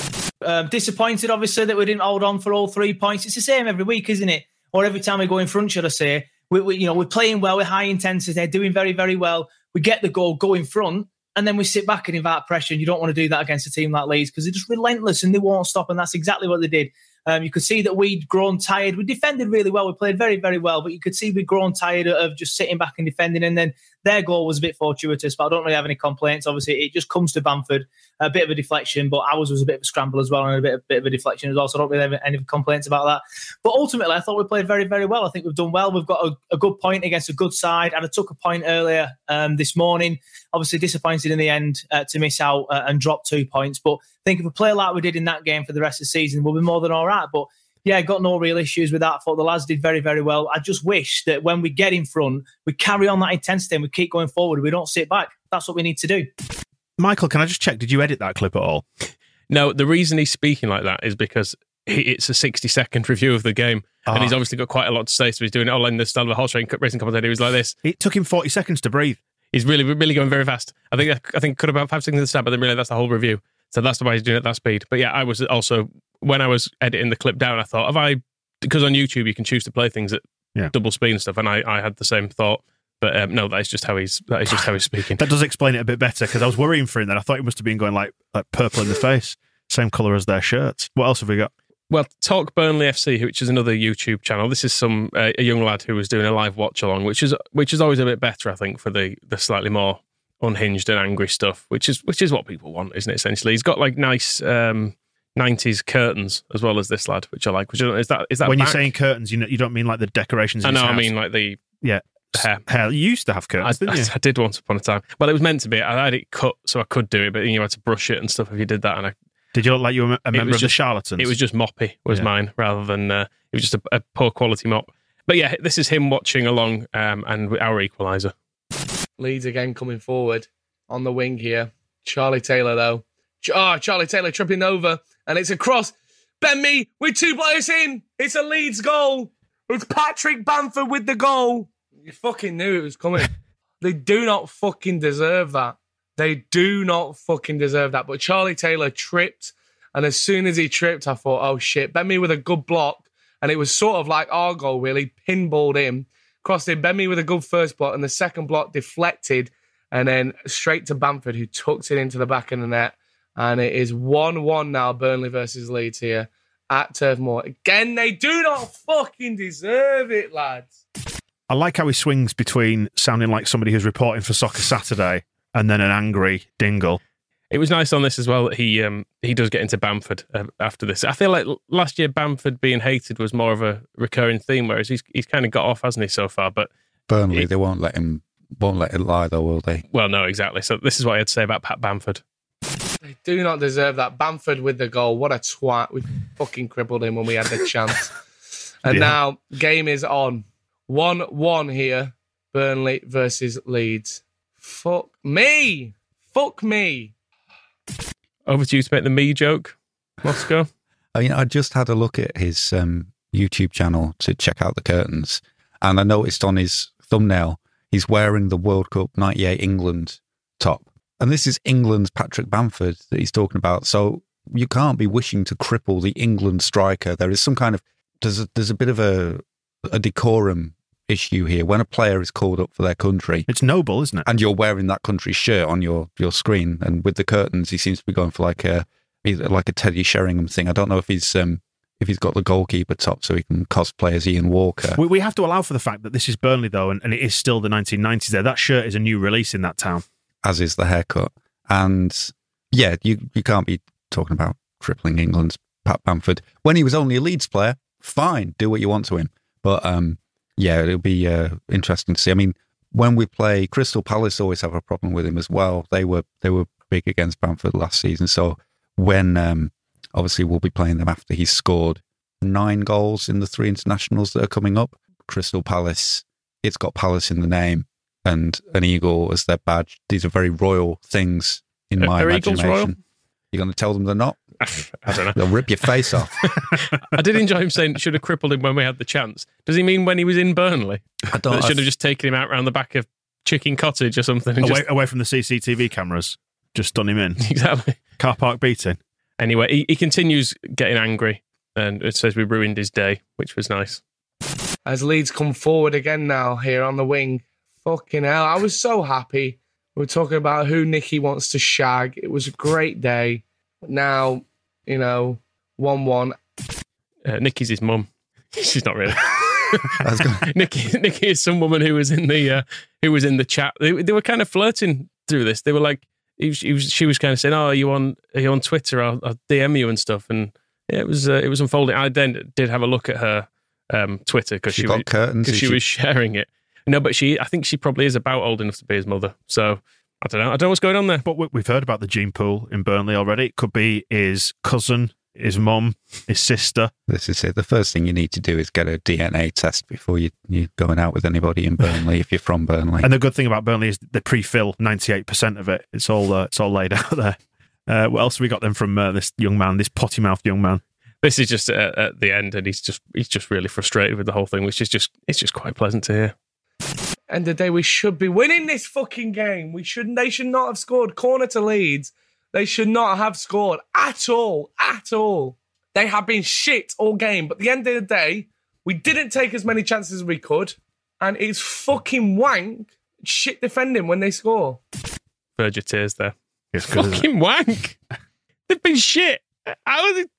Um, disappointed, obviously, that we didn't hold on for all three points. It's the same every week, isn't it? Or every time we go in front, should I say? We, we, you know, we're playing well with high intensity. They're doing very, very well. We get the goal, go in front, and then we sit back and invite pressure. And you don't want to do that against a team like Leeds, because they're just relentless and they won't stop. And that's exactly what they did. Um, you could see that we'd grown tired. We defended really well. We played very, very well. But you could see we'd grown tired of just sitting back and defending. And then their goal was a bit fortuitous. But I don't really have any complaints. Obviously, it just comes to Bamford. A bit of a deflection. But ours was a bit of a scramble as well. And a bit, a bit of a deflection as well. So I don't really have any complaints about that. But ultimately, I thought we played very, very well. I think we've done well. We've got a, a good point against a good side. And I took a point earlier um, this morning. Obviously disappointed in the end uh, to miss out uh, and drop two points. But I think if we play like we did in that game for the rest of the season, we'll be more than all right. But yeah, got no real issues with that. I thought the lads did very, very well. I just wish that when we get in front, we carry on that intensity and we keep going forward. We don't sit back. That's what we need to do. Michael, can I just check, did you edit that clip at all? No, the reason he's speaking like that is because he, it's a sixty-second review of the game. Oh. And he's obviously got quite a lot to say, so he's doing it all in the style of a horse racing commentator. He was like this. It took him forty seconds to breathe. He's really, really going very fast. I think I think could have about five seconds at the start, but then realised that's the whole review. So that's why he's doing it at that speed. But yeah, I was also, when I was editing the clip down, I thought, have I, because on YouTube you can choose to play things at yeah. double speed and stuff, and I, I had the same thought. But um, no, that is just how he's that is just how he's speaking. That does explain it a bit better, because I was worrying for him then. I thought he must have been going like like purple in the face, same colour as their shirts. What else have we got? Well, Talk Burnley F C, which is another YouTube channel. This is some uh, a young lad who was doing a live watch along, which is which is always a bit better, I think, for the the slightly more unhinged and angry stuff, which is which is what people want, isn't it? Essentially, he's got like nice um, nineties curtains as well as this lad, which I like. Which is that is that when back? You're saying curtains, you know, you don't mean like the decorations. In I know, his I house. mean like the yeah. Hair. Hair. You used to have curtains, I, didn't you? I, I did once upon a time. Well, it was meant to be. I had it cut so I could do it, but you had to brush it and stuff if you did that. And I did you look like you were a member of just, the charlatans? It was just moppy was yeah. mine, rather than uh, it was just a, a poor quality mop. But yeah, this is him watching along um, and our equaliser. Leeds again coming forward on the wing here. Charlie Taylor though. Oh, Charlie Taylor tripping over, and it's a cross. Ben Mee with two players in. It's a Leeds goal. It's Patrick Bamford with the goal. You fucking knew it was coming. They do not fucking deserve that. They do not fucking deserve that. But Charlie Taylor tripped, and as soon as he tripped, I thought, oh shit. Ben Mee with a good block, and it was sort of like our goal, really. Pinballed him, crossed in. Ben Mee with a good first block, and the second block deflected, and then straight to Bamford, who tucked it into the back of the net. And it is one one now, Burnley versus Leeds here at Turf Moor. Again, they do not fucking deserve it, lads. I like how he swings between sounding like somebody who's reporting for Soccer Saturday and then an angry dingle. It was nice on this as well that he um, he does get into Bamford uh, after this. I feel like last year Bamford being hated was more of a recurring theme, whereas he's he's kind of got off, hasn't he, so far? But Burnley, he, they won't let him won't let it lie, though, will they? Well, no, exactly. So this is what I had to say about Pat Bamford. They do not deserve that. Bamford with the goal. What a twat. We fucking crippled him when we had the chance. And Yeah. now, game is on. one one here. Burnley versus Leeds. Fuck me. Fuck me. Over to you to make the me joke, Moscow. I mean, I just had a look at his um, YouTube channel to check out the curtains, and I noticed on his thumbnail he's wearing the World Cup ninety-eight England top. And this is England's Patrick Bamford that he's talking about. So you can't be wishing to cripple the England striker. There is some kind of, there's a, there's a bit of a, a decorum issue here. When a player is called up for their country, It's noble, isn't it? and you're wearing that country's shirt on your, your screen, and with the curtains, he seems to be going for like a either like a Teddy Sheringham thing. I don't know if he's um, if he's got the goalkeeper top so he can cosplay as Ian Walker. We, we have to allow for the fact that this is Burnley, though, and, and it is still the nineteen nineties there. That shirt is a new release in that town. As is the haircut. And yeah, you, you can't be talking about crippling England's Pat Bamford. When he was only a Leeds player, fine, do what you want to him. But um, yeah, it'll be uh, interesting to see. I mean, when we play, Crystal Palace always have a problem with him as well. They were they were big against Bamford last season. So when um, obviously we'll be playing them after he's scored nine goals in the three internationals that are coming up. Crystal Palace, it's got Palace in the name, and an eagle as their badge. These are very royal things in my Are eagles imagination. royal? You're going to tell them they're not? I don't know. They'll rip your face off. I did enjoy him saying should have crippled him when we had the chance. Does he mean when he was in Burnley? I don't. That should I- have just taken him out round the back of Chicken Cottage or something. And Away, just, away from the C C T V cameras. Just done him in. exactly. Car park beating. Anyway, he, he continues getting angry, and it says we ruined his day, which was nice. As Leeds come forward again now here on the wing. Fucking hell. I was so happy. We were talking about who Nicky wants to shag. It was a great day. But now, you know, one one. Uh, Nicky's his mum. She's not really. I was gonna- Nicky, Nicky is some woman who was in the uh, who was in the chat. They, they were kind of flirting through this. They were like, he was, he was, she was kind of saying, "Oh, are you on are you on Twitter? I'll, I'll D M you and stuff." And yeah, it was uh, it was unfolding. I then did have a look at her um, Twitter because She she, got was, curtains, because is she, she? was sharing it. No, but she I think she probably is about old enough to be his mother. So I don't know. I don't know what's going on there. But we- we've heard about the gene pool in Burnley already. It could be his cousin, his mum, his sister. This is it. The first thing you need to do is get a D N A test before you, you're going out with anybody in Burnley if you're from Burnley. And the good thing about Burnley is they pre-fill ninety-eight percent of it. It's all uh, it's all laid out there. Uh, what else have we got then from uh, this young man, this potty-mouthed young man? This is just uh, at the end, and he's just he's just really frustrated with the whole thing, which is just it's just quite pleasant to hear. End of the day, we should be winning this fucking game. We shouldn't. They should not have scored. Corner to Leeds. They should not have scored at all. At all. They have been shit all game. But at the end of the day, we didn't take as many chances as we could. And it's fucking wank shit defending when they score. Verge of tears there. It's good, isn't it? Fucking wank. They've been shit. How is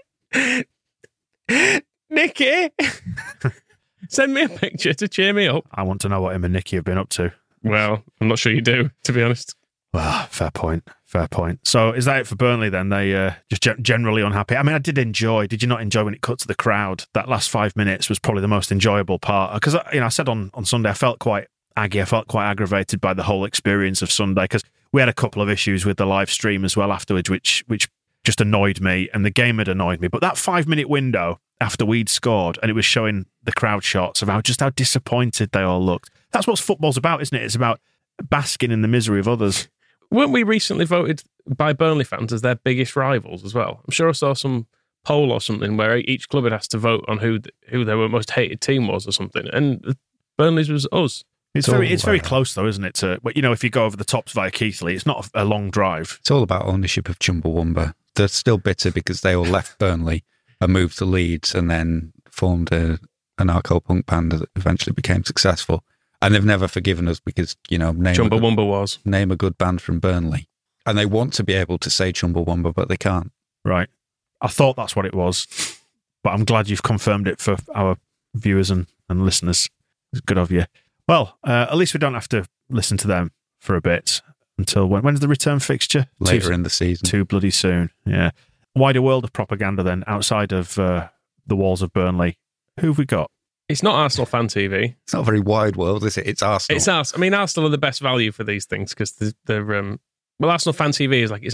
it? Nicky, send me a picture to cheer me up. I want to know what him and Nicky have been up to. Well, I'm not sure you do, to be honest. Well, fair point. Fair point. So is that it for Burnley then? They uh, just ge- generally unhappy. I mean, I did enjoy. Did you not enjoy when it cut to the crowd? That last five minutes was probably the most enjoyable part. Because, you know, I said on, on Sunday, I felt quite aggy. I felt quite aggravated by the whole experience of Sunday because we had a couple of issues with the live stream as well afterwards, which which just annoyed me, and the game had annoyed me. But that five-minute window after we'd scored, and it was showing the crowd shots of how just how disappointed they all looked. That's what football's about, isn't it? It's about basking in the misery of others. Weren't we recently voted by Burnley fans as their biggest rivals as well? I'm sure I saw some poll or something where each club had has to vote on who who their most hated team was or something, and Burnley's was us. It's It's very, all, it's very uh, close though, isn't it? To, but you know, if you go over the tops via Keighley, it's not a, a long drive. It's all about ownership of Chumbawamba. They're still bitter because they all left Burnley and moved to Leeds and then formed a, an Arco punk band that eventually became successful. And they've never forgiven us because, you know, name, a good, Chumbawamba was. name a good band from Burnley. And they want to be able to say Chumbawamba, but they can't. Right. I thought that's what it was, but I'm glad you've confirmed it for our viewers and, and listeners. It's good of you. Well, uh, at least we don't have to listen to them for a bit until when? When's the return fixture? Later too, in the season. Too bloody soon. Yeah. Wider world of propaganda then, outside of uh, the walls of Burnley. Who have we got? It's not Arsenal Fan T V. It's not a very wide world, is it? It's Arsenal. It's Arsenal. I mean, Arsenal are the best value for these things because they're, they're um, well, Arsenal Fan T V is like its own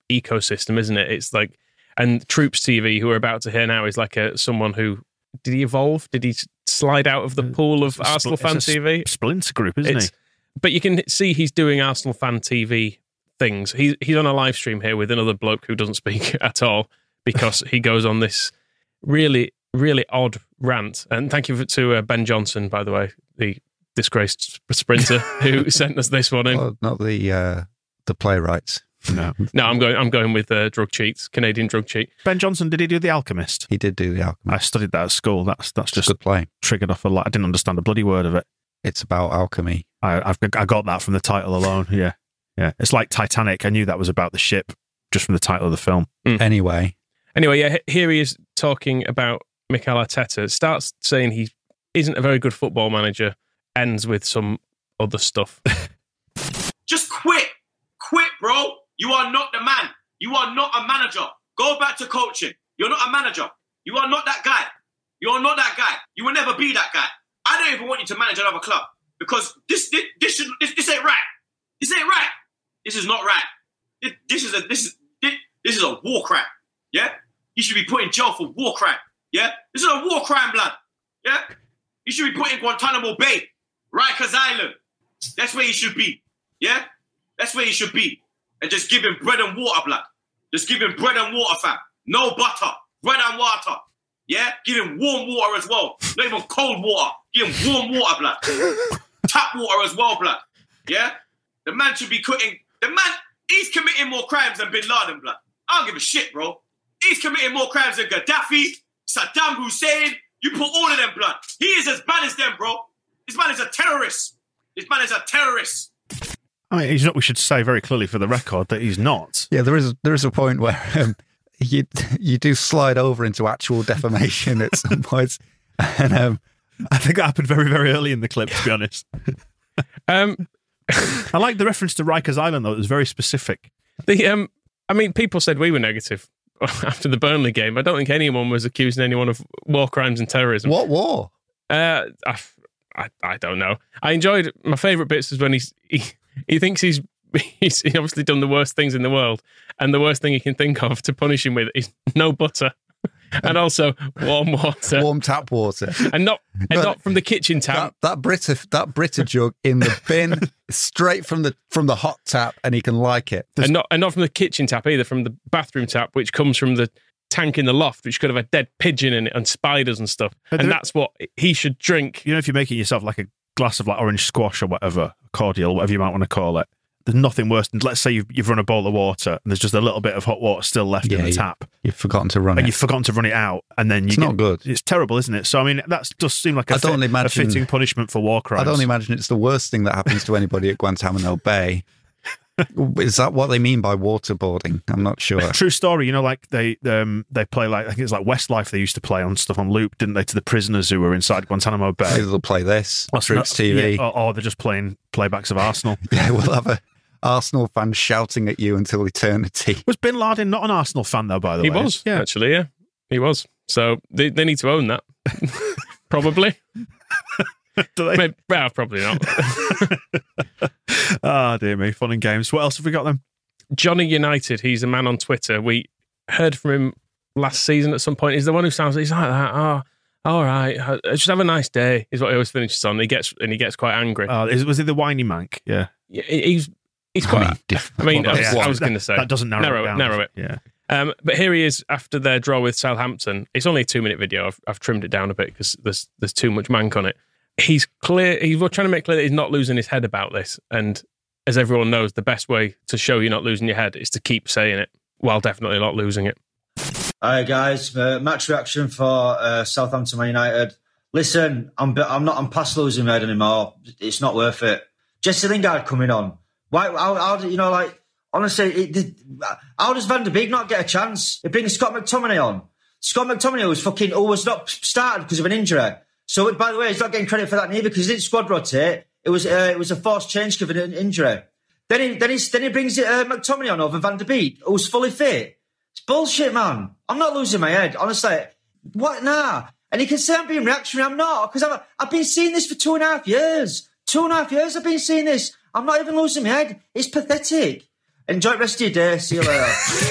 ecosystem, isn't it? It's like, and Troops T V, who we're about to hear now, is like a someone who did he evolve? Did he slide out of the pool of It's a Arsenal spl- fan it's a T V? Splinter Group, isn't It's, he? but you can see he's doing Arsenal fan T V things. He's he's on a live stream here with another bloke who doesn't speak at all because he goes on this really really odd rant. And thank you to uh, Ben Johnson, by the way, the disgraced sprinter who sent us this one in. Well, not the uh, the playwrights. No, no, I'm going. I'm going with uh, Drug Cheats, Canadian Drug Cheat. Ben Johnson, did he do The Alchemist? He did do The Alchemist. I studied that at school. That's that's just good play. Triggered off a lot. I didn't understand a bloody word of it. It's about alchemy. I I've, I got that from the title alone. Yeah, yeah. It's like Titanic. I knew that was about the ship just from the title of the film. Mm. Anyway, anyway, yeah. Here he is talking about Mikel Arteta. Starts saying he isn't a very good football manager. Ends with some other stuff. Just quit, quit, bro. You are not the man. You are not a manager. Go back to coaching. You're not a manager. You are not that guy. You are not that guy. You will never be that guy. I don't even want you to manage another club because this this this, should, this, this ain't right. This ain't right. This is not right. This, this is a this is this, this is a war crime. Yeah, you should be put in jail for war crime. Yeah, this is a war crime, blood. Yeah, you should be put in Guantanamo Bay, Rikers Island. That's where you should be. Yeah, that's where you should be. And just give him bread and water, blood. Just give him bread and water, fam. No butter, bread and water. Yeah? Give him warm water as well. Not even cold water. Give him warm water, blood. Tap water as well, blood. Yeah? The man should be cutting... The man, he's committing more crimes than Bin Laden, blood. I don't give a shit, bro. He's committing more crimes than Gaddafi, Saddam Hussein. You put all of them, blood. He is as bad as them, bro. This man is a terrorist. This man is a terrorist. I mean, he's not. We should say very clearly for the record that he's not. Yeah, there is there is a point where um, you you do slide over into actual defamation at some points, and um, I think that happened very very early in the clip. To be honest, um, I like the reference to Rikers Island though. It was very specific. The um, I mean, people said we were negative after the Burnley game. I don't think anyone was accusing anyone of war crimes and terrorism. What war? Uh, I, I, I don't know. I enjoyed my favourite bits is when he's. He, He thinks he's he's obviously done the worst things in the world, and the worst thing he can think of to punish him with is no butter, and also warm water, warm tap water, and not and not from the kitchen tap. That, that Brita that Brita jug in the bin, straight from the from the hot tap, and he can like it. And not and not from the kitchen tap either, from the bathroom tap, which comes from the tank in the loft, which could have a dead pigeon in it and spiders and stuff. But and that's what he should drink. You know, if you're making yourself like a glass of like orange squash or whatever, cordial, whatever you might want to call it, there's nothing worse than, let's say you've, you've run a bowl of water and there's just a little bit of hot water still left yeah, in the you, tap. You've forgotten to run and it. you've forgotten to run it out, and then you it's get, not good. It's terrible, isn't it? So I mean, that does seem like a, I don't fit, imagine, a fitting punishment for war crimes. I don't imagine it's the worst thing that happens to anybody at Guantanamo Bay. Is that what they mean by waterboarding? I'm not sure. True story. You know, like they um, they play like I think it's like Westlife. They used to play on stuff on loop, didn't they? To the prisoners who were inside Guantanamo Bay. Maybe they'll play this. That's Troops T V. Yeah, or, or they're just playing playbacks of Arsenal. Yeah, we'll have a Arsenal fan shouting at you until eternity. Was Bin Laden not an Arsenal fan though? By the he way, he was. Yeah, actually, yeah, he was. So they they need to own that. Probably. Do they? Maybe, well, probably not. Ah, oh, dear me. Fun and games. What else have we got then? Johnny United. He's a man on Twitter. We heard from him last season at some point. He's the one who sounds he's like that. Oh, all right. Just have a nice day, is what he always finishes on. He gets and he gets quite angry. Oh, is, was he the whiny mank? Yeah. yeah he's he's quite. I mean, I, mean, well, I was, yeah, was going to say that doesn't narrow, narrow it. Down, narrow it. Yeah. Um, but here he is after their draw with Southampton. It's only a two-minute video. I've, I've trimmed it down a bit because there's there's too much mank on it. He's clear. He's trying to make clear that he's not losing his head about this. And as everyone knows, the best way to show you're not losing your head is to keep saying it while definitely not losing it. Hi guys, uh, match reaction for uh, Southampton Man United. Listen, I'm I'm not I'm past losing my head anymore. It's not worth it. Jesse Lingard coming on. Why? How, how you know? Like honestly, it, how does Van der Beek not get a chance? It brings Scott McTominay on. Scott McTominay was fucking who was not started because of an injury. So, by the way, he's not getting credit for that neither because he didn't squad rotate. It was uh, it was a forced change given an injury. Then he then he then he brings uh, McTominay on over Van der Beek, who's fully fit. It's bullshit, man. I'm not losing my head, honestly. What nah? And he can say I'm being reactionary. I'm not because I've I've been seeing this for two and a half years. Two and a half years I've been seeing this. I'm not even losing my head. It's pathetic. Enjoy the rest of your day. See you later.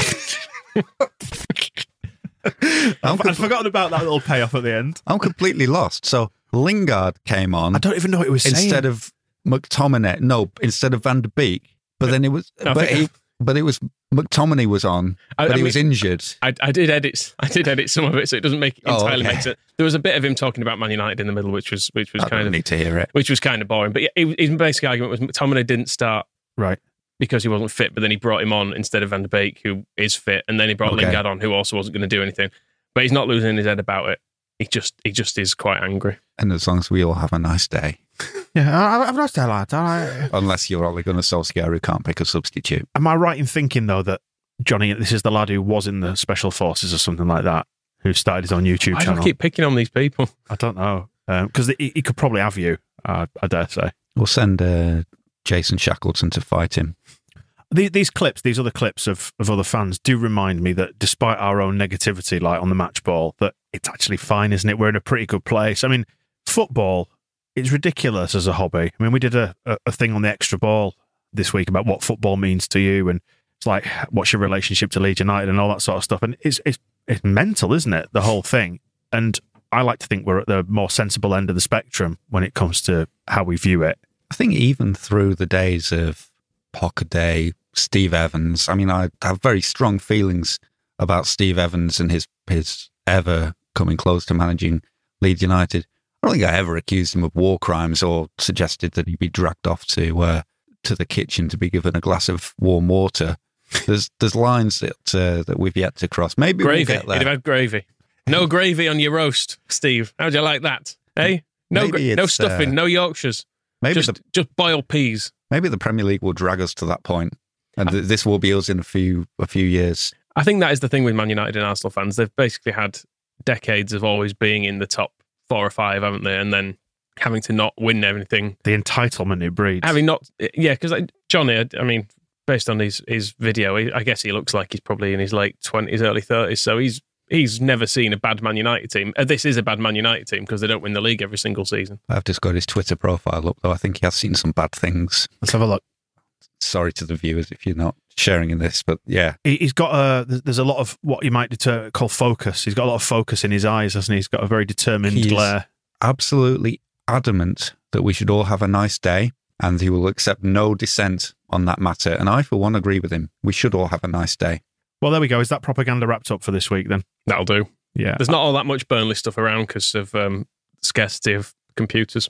I've, I'd forgotten about that little payoff at the end. I'm completely lost. So Lingard came on. I don't even know what it was saying. Instead of McTominay. No, instead of Van der Beek. But then it was... No, but, he, but it was... McTominay was on, but I, I he was mean, injured. I, I did edit. I did edit some of it, so it doesn't make entirely oh, okay. make sense. There was a bit of him talking about Man United in the middle, which was which was I kind don't of need to hear it. Which was kind of boring. But yeah, it, his basic argument was McTominay didn't start right because he wasn't fit, but then he brought him on instead of Van der Beek, who is fit, and then he brought okay. Lingard on, who also wasn't going to do anything. But he's not losing his head about it. He just he just is quite angry. And as long as we all have a nice day. Yeah, I've lost a lot. I... Unless you're Ole Gunnar Solskjaer who can't pick a substitute. Am I right in thinking, though, that Johnny, this is the lad who was in the Special Forces or something like that, who started his own YouTube I channel? I keep picking on these people. I don't know. Because um, he, he could probably have you, uh, I dare say. We'll send uh, Jason Shackleton to fight him. The, these clips, these other clips of, of other fans do remind me that despite our own negativity, like on the match ball, that it's actually fine, isn't it? We're in a pretty good place. I mean, football, it's ridiculous as a hobby. I mean, we did a, a, a thing on the Extra Ball this week about what football means to you, and it's like, what's your relationship to Leeds United and all that sort of stuff. And it's, it's, it's mental, isn't it? The whole thing. And I like to think we're at the more sensible end of the spectrum when it comes to how we view it. I think even through the days of Pockaday, Steve Evans, I mean, I have very strong feelings about Steve Evans and his, his ever coming close to managing Leeds United. I don't think I ever accused him of war crimes or suggested that he be dragged off to uh, to the kitchen to be given a glass of warm water. There's there's lines that uh, that we've yet to cross. Maybe gravy. We'll get there. You'd have had gravy. No gravy on your roast, Steve. How'd you like that? Eh? No, gra- no stuffing, uh, no Yorkshires. Maybe just, the, just boiled peas. Maybe the Premier League will drag us to that point, and th- this will be us in a few a few years. I think that is the thing with Man United and Arsenal fans. They've basically had decades of always being in the top four or five, haven't they? And then having to not win everything. The entitlement it breeds. Having not, yeah, because like, Johnny, I, I mean, based on his his video, I guess he looks like he's probably in his late twenties, early thirties. So he's he's never seen a bad Man United team. Uh, this is a bad Man United team because they don't win the league every single season. I've just got his Twitter profile up, though. I think he has seen some bad things. Let's have a look. Sorry to the viewers if you're not sharing in this, but yeah. He's got a, there's a lot of what you might deter, call focus. He's got a lot of focus in his eyes, hasn't he? He's got a very determined He's glare. Absolutely adamant that we should all have a nice day, and he will accept no dissent on that matter. And I, for one, agree with him. We should all have a nice day. Well, there we go. Is that propaganda wrapped up for this week then? That'll do. Yeah. There's not all that much Burnley stuff around because of um, scarcity of computers.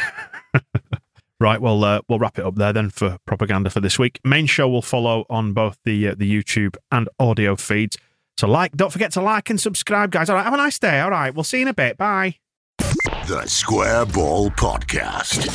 Right, well, uh, we'll wrap it up there then for propaganda for this week. Main show will follow on both the uh, the YouTube and audio feeds. So like, don't forget to like and subscribe, guys. All right, have a nice day. All right, we'll see you in a bit. Bye. The Square Ball Podcast.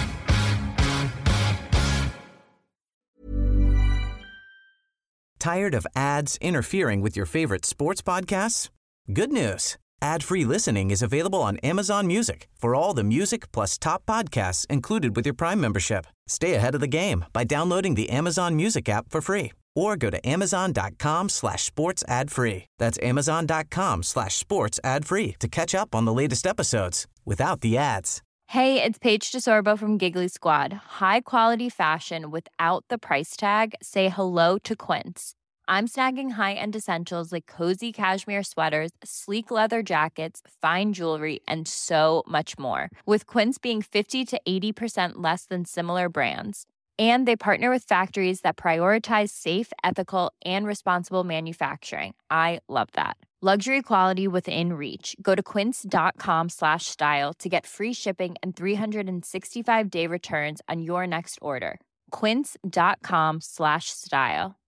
Tired of ads interfering with your favorite sports podcasts? Good news. Ad-free listening is available on Amazon Music for all the music plus top podcasts included with your Prime membership. Stay ahead of the game by downloading the Amazon Music app for free or go to amazon.com slash sports ad free. That's amazon.com slash sports ad free to catch up on the latest episodes without the ads. Hey, it's Paige DeSorbo from Giggly Squad. High quality fashion without the price tag. Say hello to Quince. I'm snagging high-end essentials like cozy cashmere sweaters, sleek leather jackets, fine jewelry, and so much more. With Quince being fifty to eighty percent less than similar brands. And they partner with factories that prioritize safe, ethical, and responsible manufacturing. I love that. Luxury quality within reach. Go to quince.com slash style to get free shipping and three sixty-five day returns on your next order. Quince.com slash style.